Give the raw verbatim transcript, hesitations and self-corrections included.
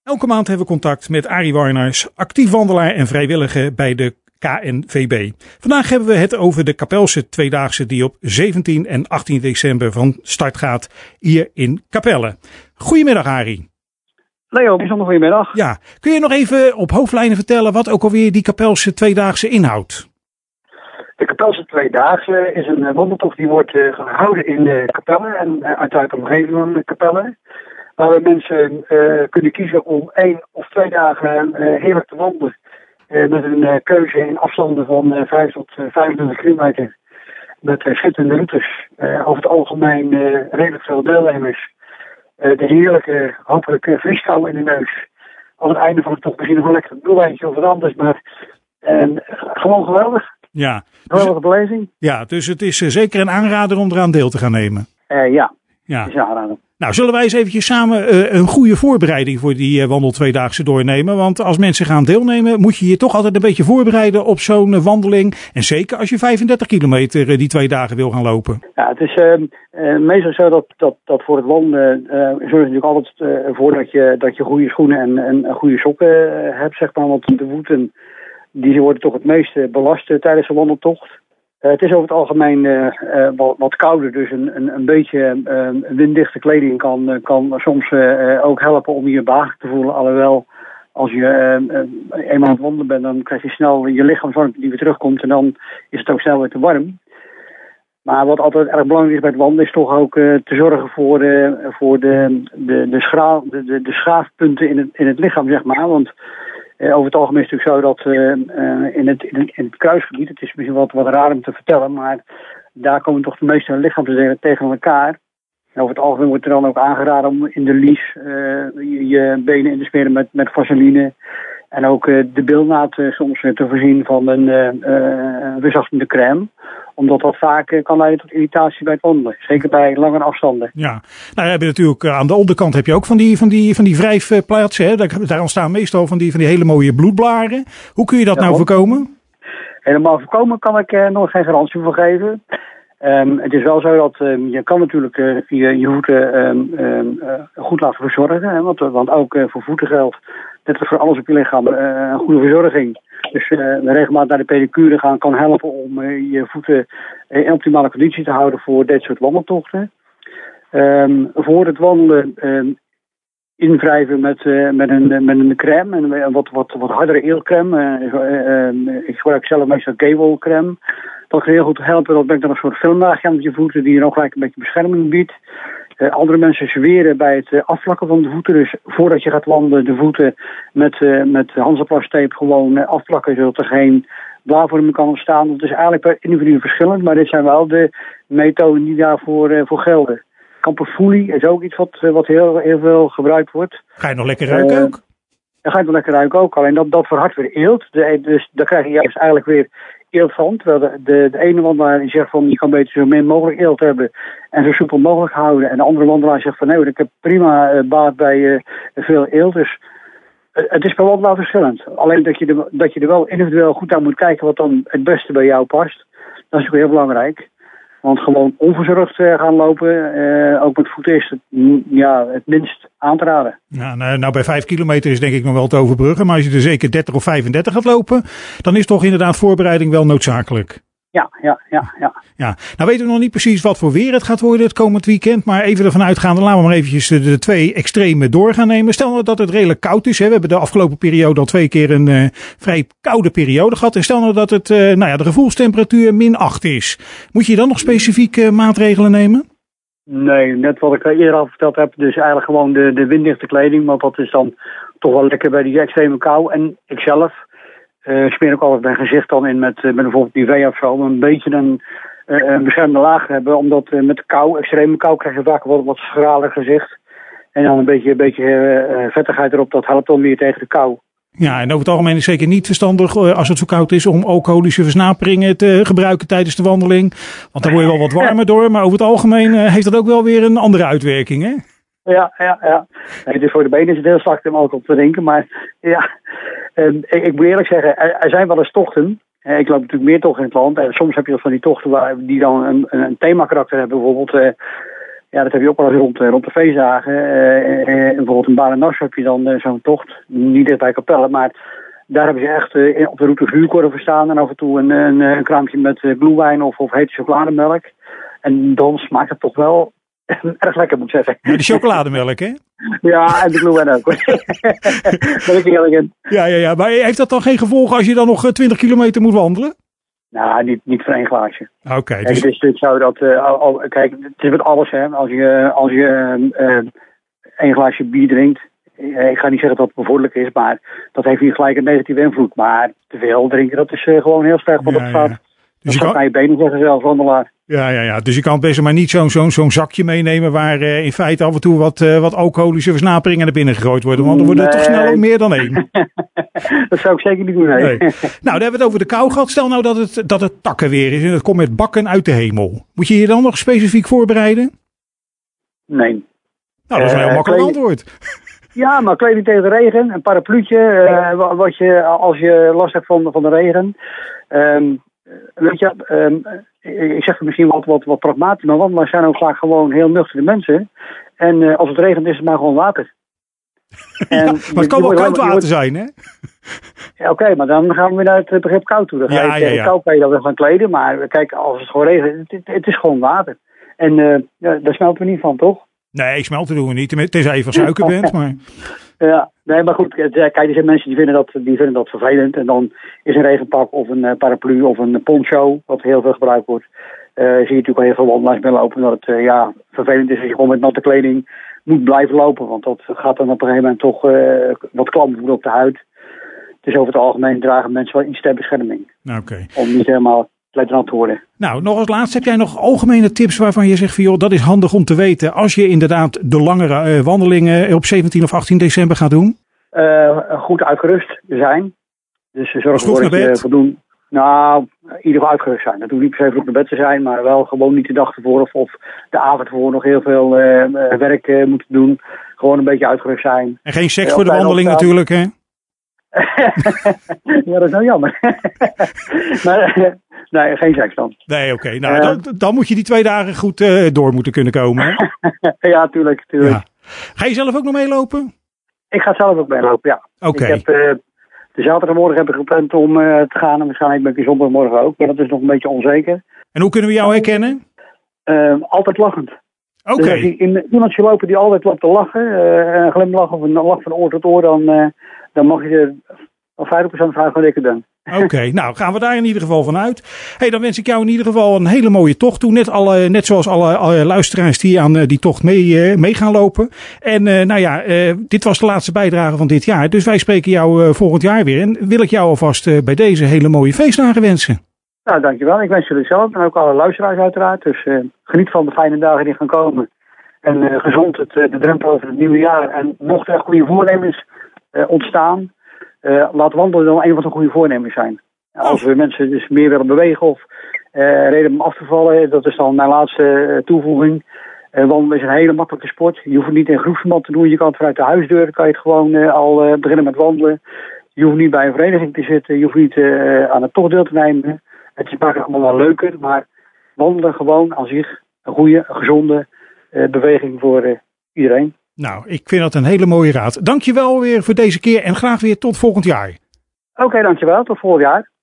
Elke maand hebben we contact met Arie Warners, actief wandelaar en vrijwilliger bij de K N V B. Vandaag hebben we het over de Kapelse Tweedaagse die op zeventien en achttien december van start gaat hier in Capelle. Goedemiddag Arie. Leo, bijzonder goedemiddag. Ja, kun je nog even op hoofdlijnen vertellen wat ook alweer die Kapelse Tweedaagse inhoudt? De Kapelse Tweedaagse is een wandeltocht die wordt uh, gehouden in uh, Capelle en uh, uit de omgeving van Capelle. Waar we mensen uh, kunnen kiezen om één of twee dagen uh, heerlijk te wandelen. Uh, met een uh, keuze in afstanden van uh, vijf tot vijfentwintig kilometer. Met uh, schitterende routes. Uh, over het algemeen uh, redelijk veel deelnemers. Uh, de heerlijke, hopelijk uh, friskou in de neus. Aan het einde van het tocht misschien nog wel lekker een doellijntje of wat anders. Maar uh, gewoon geweldig. Ja. Geweldige beleving. Ja, dus het is uh, zeker een aanrader om eraan deel te gaan nemen. Uh, ja, ja. het is een aanrader. Nou, zullen wij eens eventjes samen uh, een goede voorbereiding voor die uh, wandel tweedaagse doornemen? Want als mensen gaan deelnemen, moet je je toch altijd een beetje voorbereiden op zo'n uh, wandeling. En zeker als je vijfendertig kilometer uh, die twee dagen wil gaan lopen. Ja, het is uh, uh, meestal zo dat, dat, dat voor het wandelen uh, zorg je natuurlijk altijd uh, voor dat je, dat je goede schoenen en, en goede sokken uh, hebt, zeg maar. Want de voeten, die worden toch het meest uh, belast uh, tijdens de wandeltocht. Uh, het is over het algemeen uh, uh, wat, wat kouder, dus een, een, een beetje uh, winddichte kleding kan, uh, kan soms uh, ook helpen om je behagelijk te voelen. Alhoewel, als je uh, uh, eenmaal aan het wandelen bent, dan krijg je snel je lichaamswarmte die weer terugkomt en dan is het ook snel weer te warm. Maar wat altijd erg belangrijk is bij het wandelen is toch ook uh, te zorgen voor, uh, voor de, de, de, schaal, de, de, de schaafpunten in het, in het lichaam, zeg maar. Want Uh, over het algemeen is het natuurlijk zo dat uh, uh, in, het, in, het, in het kruisgebied, het is misschien wat, wat raar om te vertellen, maar daar komen toch de meeste lichaamsdelen tegen elkaar. En over het algemeen wordt er dan ook aangeraden om in de lies uh, je, je benen in te smeren met, met vaseline. En ook uh, de bilnaad uh, soms uh, te voorzien van een uh, uh, verzachtende crème. Omdat dat vaak uh, kan leiden tot irritatie bij het wandelen. Zeker bij langere afstanden. Ja, nou heb je natuurlijk uh, aan de onderkant heb je ook van die, van die, van die wrijfplaatsen. Hè? Daar, daar ontstaan meestal van die, van die hele mooie bloedblaren. Hoe kun je dat ja, nou voorkomen? Helemaal voorkomen kan ik uh, nog geen garantie voor geven. Um, het is wel zo dat um, je kan natuurlijk uh, je, je voeten um, um, uh, goed laten verzorgen. Hè? Want, want ook uh, voor voeten geldt, net als voor alles op je lichaam, uh, een goede verzorging. Dus uh, regelmatig naar de pedicure gaan kan helpen om uh, je voeten in optimale conditie te houden voor dit soort wandeltochten. Um, voor het wandelen um, invrijven met, uh, met, een, met een crème, een wat, wat, wat hardere eelcrème. Uh, uh, uh, ik gebruik zelf meestal Gable crème. Dat kan heel goed helpen. Dat brengt dan een soort filmlaagje aan je voeten die je ook gelijk een beetje bescherming biedt. Uh, andere mensen zweren bij het uh, afvlakken van de voeten. Dus voordat je gaat wandelen de voeten met, uh, met Hansaplast-tape gewoon uh, afvlakken zodat er geen blaarvorming kan ontstaan. Dat is eigenlijk per individu verschillend, maar dit zijn wel de methoden die daarvoor uh, voor gelden. Kamperfoelie is ook iets wat, uh, wat heel, heel veel gebruikt wordt. Ga je nog lekker ruiken uh, ook? Dan ga je nog lekker ruiken ook. Alleen dat, dat verhardt weer eelt. De, dus daar krijg je juist eigenlijk weer eelt van. Terwijl de, de, de ene wandelaar die zegt van je kan beter zo min mogelijk eelt hebben en zo soepel mogelijk houden. En de andere wandelaar zegt van nee, ik heb prima uh, baat bij uh, veel eelt. Dus uh, het is per wandelaar verschillend. Alleen dat je, de, dat je er wel individueel goed aan moet kijken wat dan het beste bij jou past. Dat is ook heel belangrijk. Want gewoon onverzorgd uh, gaan lopen, uh, ook met voeten, is het, mm, ja, het minst aan te raden. Ja, nou, nou, bij vijf kilometer is denk ik nog wel te overbruggen. Maar als je er zeker dertig of vijfendertig gaat lopen, dan is toch inderdaad voorbereiding wel noodzakelijk. Ja, ja, ja, ja. Ja, nou weten we nog niet precies wat voor weer het gaat worden het komend weekend. Maar even ervan uitgaande, laten we maar eventjes de, de twee extreme door gaan nemen. Stel nou dat het redelijk koud is. Hè. We hebben de afgelopen periode al twee keer een uh, vrij koude periode gehad. En stel nou dat het, uh, nou ja, de gevoelstemperatuur min acht is. Moet je dan nog specifieke uh, maatregelen nemen? Nee, net wat ik eerder al verteld heb. Dus eigenlijk gewoon de, de winddichte kleding. Want dat is dan toch wel lekker bij die extreme kou. En ikzelf Uh, smeer ook altijd mijn gezicht dan in met, uh, met bijvoorbeeld Nivea of zo. Om een beetje een, uh, een beschermde laag te hebben. Omdat uh, met de kou, extreme kou, krijg je vaak wat, wat schraler gezicht. En dan een beetje, een beetje uh, vettigheid erop. Dat helpt dan weer tegen de kou. Ja, en over het algemeen is zeker niet verstandig uh, als het zo koud is om alcoholische versnaperingen te gebruiken tijdens de wandeling. Want dan word je wel wat warmer door. Maar over het algemeen uh, heeft dat ook wel weer een andere uitwerking, hè? Ja, ja, ja. Nee, dus voor de benen is het heel slecht om alcohol te drinken. Maar ja, uh, ik, ik moet eerlijk zeggen, er, er zijn wel eens tochten. Uh, ik loop natuurlijk meer tochten in het land. En soms heb je van die tochten waar, die dan een, een themakarakter hebben. Bijvoorbeeld uh, Ja, dat heb je ook wel eens rond, rond de feestdagen. Uh, uh, bijvoorbeeld in Baarn-Nassau heb je dan uh, zo'n tocht. Niet dicht bij Capelle, maar daar hebben ze echt uh, op de route vuurkorven staan. En af en toe een, een, een kraampje met uh, glühwein of, of hete chocolademelk. En dan smaakt het toch wel erg lekker, moet ik zeggen. Maar de chocolademelk, hè? Ja, en de glühwein ook. Daar ben ik eerlijk in. Ja, ja, ja. Maar heeft dat dan geen gevolgen als je dan nog twintig kilometer moet wandelen? Nou, niet, niet voor één glaasje. Oké. Okay, dus... Het is dit zo dat, uh, al, al, kijk, het is met alles, hè. Als je, als je uh, één glaasje bier drinkt, uh, ik ga niet zeggen dat het bevorderlijk is, maar dat heeft niet gelijk een negatieve invloed. Maar te veel drinken, dat is uh, gewoon heel sterk, want ja, dat gaat, ja. Dus dat gaat kan... naar je benen, zeggen zelfs, wandelaar. Ja, ja, ja. Dus je kan best maar niet zo'n zo'n zo'n zakje meenemen waar uh, in feite af en toe wat, uh, wat alcoholische versnaperingen naar binnen gegooid worden. Want dan worden er nee. toch snel ook meer dan één. Dat zou ik zeker niet doen, nee. nee. Nou, dan hebben we het over de kou gehad. Stel nou dat het, dat het takken weer is en het komt met bakken uit de hemel. Moet je je dan nog specifiek voorbereiden? Nee. Nou, dat is een heel uh, makkelijk kleding... antwoord. Ja, maar kleding tegen de regen, een parapluutje, uh, wat je, als je last hebt van, van de regen. Um, weet je, um, ik zeg het misschien wat, wat, wat pragmatisch, maar wandelaars zijn ook vaak gewoon heel nuchtere mensen. En uh, als het regent is het maar gewoon water. En ja, maar het kan wel koud water zijn, hè? Ja, oké, okay, maar dan gaan we weer naar het begrip koud toe. Dan ga je ja, ja, ja. koud kan je dan weer gaan kleden, maar kijk, als het gewoon regent, het, het is gewoon water. En uh, ja, daar smelten we niet van, toch? Nee, smelten doen we niet, tenzij je van suiker bent, maar... Ja, nee, maar goed, kijk, er zijn mensen die vinden dat, die vinden dat vervelend. En dan is een regenpak of een paraplu of een poncho, wat heel veel gebruikt wordt. Uh, zie je natuurlijk al heel veel wandelaars mee lopen, dat het uh, ja, vervelend is dat je gewoon met natte kleding moet blijven lopen. Want dat gaat dan op een gegeven moment toch uh, wat klam voelen op de huid. Dus over het algemeen dragen mensen wel iets ter bescherming. Okay. Om niet helemaal letterlijk te worden. Nou, nog als laatste, heb jij nog algemene tips waarvan je zegt van joh, dat is handig om te weten als je inderdaad de langere uh, wandelingen op zeventien of achttien december gaat doen? Uh, goed uitgerust zijn. Dus zorg ervoor dat je voldoende... Nou, in ieder geval uitgerust zijn. Dat hoeft niet per se vroeg naar bed te zijn, maar wel gewoon niet de dag ervoor of, of de avond ervoor nog heel veel uh, werk uh, moeten doen. Gewoon een beetje uitgerust zijn. En geen seks uh, voor de wandeling opstaan. Natuurlijk, hè? Ja, dat is nou jammer. maar, nee, geen seks dan. Nee, oké. Okay. Nou, uh, dan, dan moet je die twee dagen goed uh, door moeten kunnen komen, hè? Ja, tuurlijk, tuurlijk. Ja. Ga je zelf ook nog meelopen? Ik ga zelf ook meelopen, ja. Oké. Okay. Ik heb... Uh, De zaterdagmorgen heb ik gepland om uh, te gaan en waarschijnlijk ben ik zondagmorgen ook. Maar dat is nog een beetje onzeker. En hoe kunnen we jou herkennen? Uh, altijd lachend. Oké. Okay. Dus als je iemand je lopen die altijd loopt te lachen, uh, een glimlach of een lach van oor tot oor, dan, uh, dan mag je er al vijftig procent vragen wat ik er ben. Oké, okay, nou gaan we daar in ieder geval van uit. Hey, dan wens ik jou in ieder geval een hele mooie tocht toe. Net, alle, net zoals alle, alle luisteraars die aan uh, die tocht mee, uh, mee gaan lopen. En uh, nou ja, uh, dit was de laatste bijdrage van dit jaar. Dus wij spreken jou uh, volgend jaar weer. En wil ik jou alvast uh, bij deze hele mooie feestdagen wensen. Nou, dankjewel. Ik wens jullie zelf en ook alle luisteraars uiteraard. Dus uh, geniet van de fijne dagen die gaan komen. En uh, gezond het, uh, de drempel over het nieuwe jaar. En mochten er goede voornemens uh, ontstaan... Uh, laat wandelen dan een van de goede voornemens zijn. Als we mensen dus meer willen bewegen of uh, reden om af te vallen, dat is dan mijn laatste uh, toevoeging. Uh, wandelen is een hele makkelijke sport. Je hoeft het niet in groepsverband te doen. Je kan het vanuit de huisdeur, kan je het gewoon uh, al uh, beginnen met wandelen. Je hoeft niet bij een vereniging te zitten. Je hoeft niet uh, aan het tochtdeel te nemen. Het is makkelijk allemaal wel leuker, maar wandelen gewoon aan zich een goede, gezonde uh, beweging voor uh, iedereen. Nou, ik vind dat een hele mooie raad. Dankjewel weer voor deze keer en graag weer tot volgend jaar. Oké, okay, dankjewel. Tot volgend jaar.